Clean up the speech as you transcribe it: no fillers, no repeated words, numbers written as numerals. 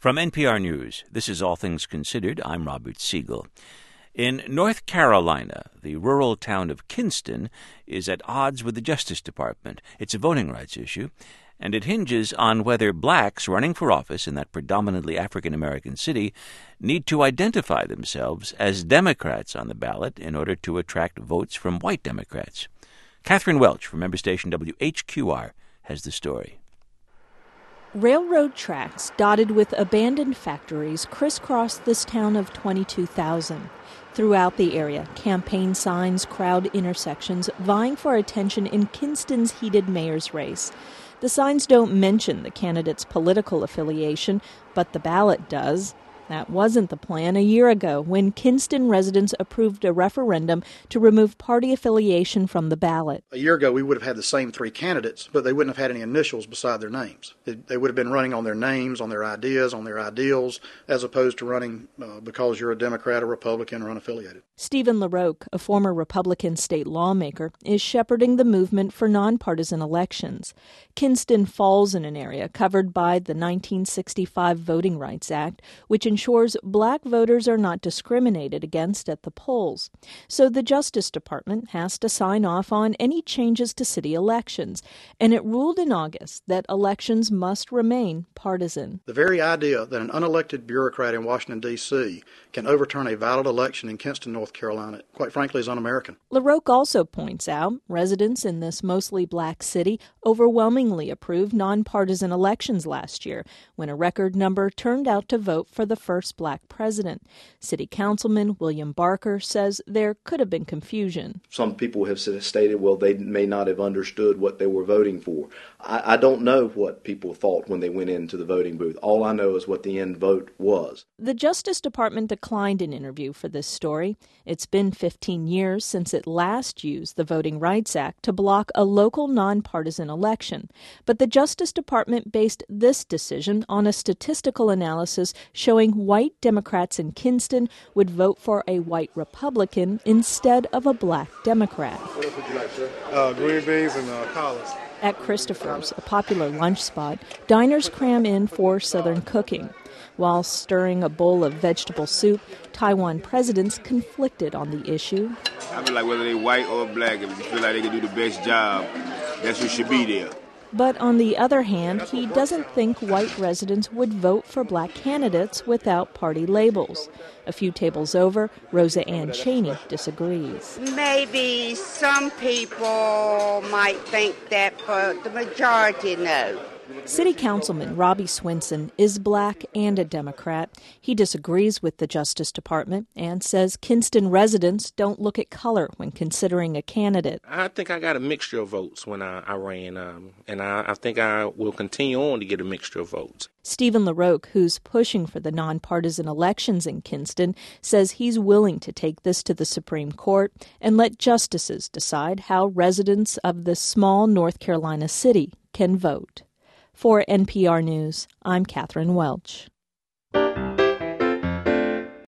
From NPR News, this is All Things Considered. I'm Robert Siegel. In North Carolina, the rural town of Kinston is at odds with the Justice Department. It's a voting rights issue, and it hinges on whether blacks running for office in that predominantly African-American city need to identify themselves as Democrats on the ballot in order to attract votes from white Democrats. Catherine Welch from member station WHQR has the story. Railroad tracks dotted with abandoned factories crisscross this town of 22,000. Throughout the area, campaign signs crowd intersections, vying for attention in Kinston's heated mayor's race. The signs don't mention the candidate's political affiliation, but the ballot does. That wasn't the plan a year ago when Kinston residents approved a referendum to remove party affiliation from the ballot. A year ago, we would have had the same three candidates, but they wouldn't have had any initials beside their names. They would have been running on their names, on their ideas, on their ideals, as opposed to running because you're a Democrat or Republican or unaffiliated. Stephen LaRoque, a former Republican state lawmaker, is shepherding the movement for nonpartisan elections. Kinston falls in an area covered by the 1965 Voting Rights Act, which ensures black voters are not discriminated against at the polls. So the Justice Department has to sign off on any changes to city elections, and it ruled in August that elections must remain partisan. The very idea that an unelected bureaucrat in Washington, D.C. can overturn a valid election in Kinston, North Carolina, quite frankly, is un-American. LaRoque also points out residents in this mostly black city overwhelmingly approved nonpartisan elections last year, when a record number turned out to vote for the first black president. City Councilman William Barker says there could have been confusion. Some people have stated, well, they may not have understood what they were voting for. I don't know what people thought when they went into the voting booth. All I know is what the end vote was. The Justice Department declined an interview for this story. It's been 15 years since it last used the Voting Rights Act to block a local nonpartisan election. But the Justice Department based this decision on a statistical analysis showing white Democrats in Kinston would vote for a white Republican instead of a black Democrat. What else would you like, sir? Green beans and collards. At Christopher's, a popular lunch spot, diners cram in for Southern cooking. While stirring a bowl of vegetable soup, Taiwan presidents conflicted on the issue. I feel like whether they're white or black, if you feel like they can do the best job, that's who should be there. But on the other hand, he doesn't think white residents would vote for black candidates without party labels. A few tables over, Rosa Ann Cheney disagrees. Maybe some people might think that, but the majority no. City Councilman Robbie Swinson is black and a Democrat. He disagrees with the Justice Department and says Kinston residents don't look at color when considering a candidate. I think I got a mixture of votes when I ran, and I think I will continue on to get a mixture of votes. Stephen LaRoque, who's pushing for the nonpartisan elections in Kinston, says he's willing to take this to the Supreme Court and let justices decide how residents of this small North Carolina city can vote. For NPR News, I'm Catherine Welch.